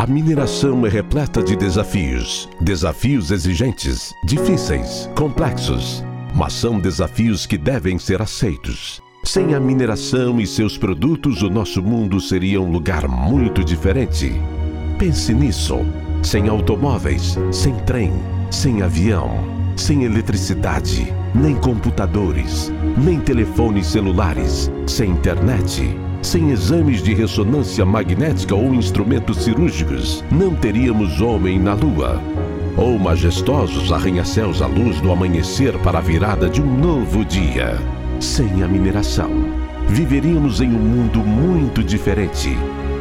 mineração é repleta de desafios. Desafios exigentes, difíceis, complexos. Mas são desafios que devem ser aceitos. Sem a mineração e seus produtos, o nosso mundo seria um lugar muito diferente. Pense nisso. Sem automóveis, sem trem, sem avião, sem eletricidade, nem computadores, nem telefones celulares, sem internet, sem exames de ressonância magnética ou instrumentos cirúrgicos, não teríamos homem na Lua. Ou majestosos arranha-céus à luz do amanhecer para a virada de um novo dia. Sem a mineração, viveríamos em um mundo muito diferente.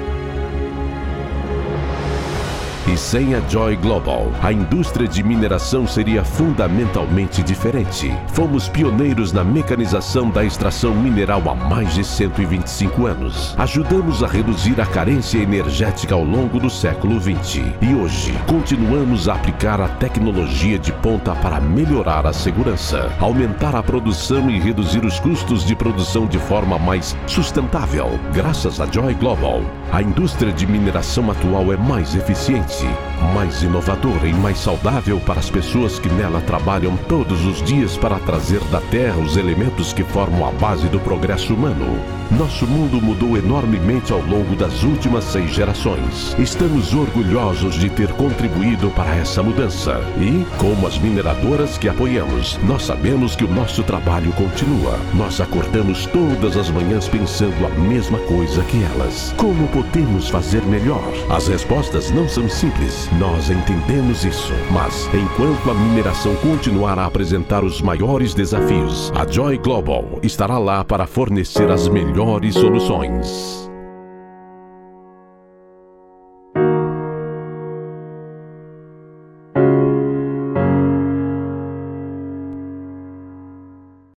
E sem a Joy Global, a indústria de mineração seria fundamentalmente diferente. Fomos pioneiros na mecanização da extração mineral há mais de 125 anos. Ajudamos a reduzir a carência energética ao longo do século XX. E hoje, continuamos a aplicar a tecnologia de ponta para melhorar a segurança, aumentar a produção e reduzir os custos de produção de forma mais sustentável. Graças à Joy Global, a indústria de mineração atual é mais eficiente, mais inovadora e mais saudável para as pessoas que nela trabalham todos os dias para trazer da terra os elementos que formam a base do progresso humano. Nosso mundo mudou enormemente ao longo das últimas 6 gerações. Estamos orgulhosos de ter contribuído para essa mudança. E, como as mineradoras que apoiamos, nós sabemos que o nosso trabalho continua. Nós acordamos todas as manhãs pensando a mesma coisa que elas. Como podemos fazer melhor? As respostas não são simples, nós entendemos isso. Mas, enquanto a mineração continuar a apresentar os maiores desafios, a Joy Global estará lá para fornecer as melhores soluções.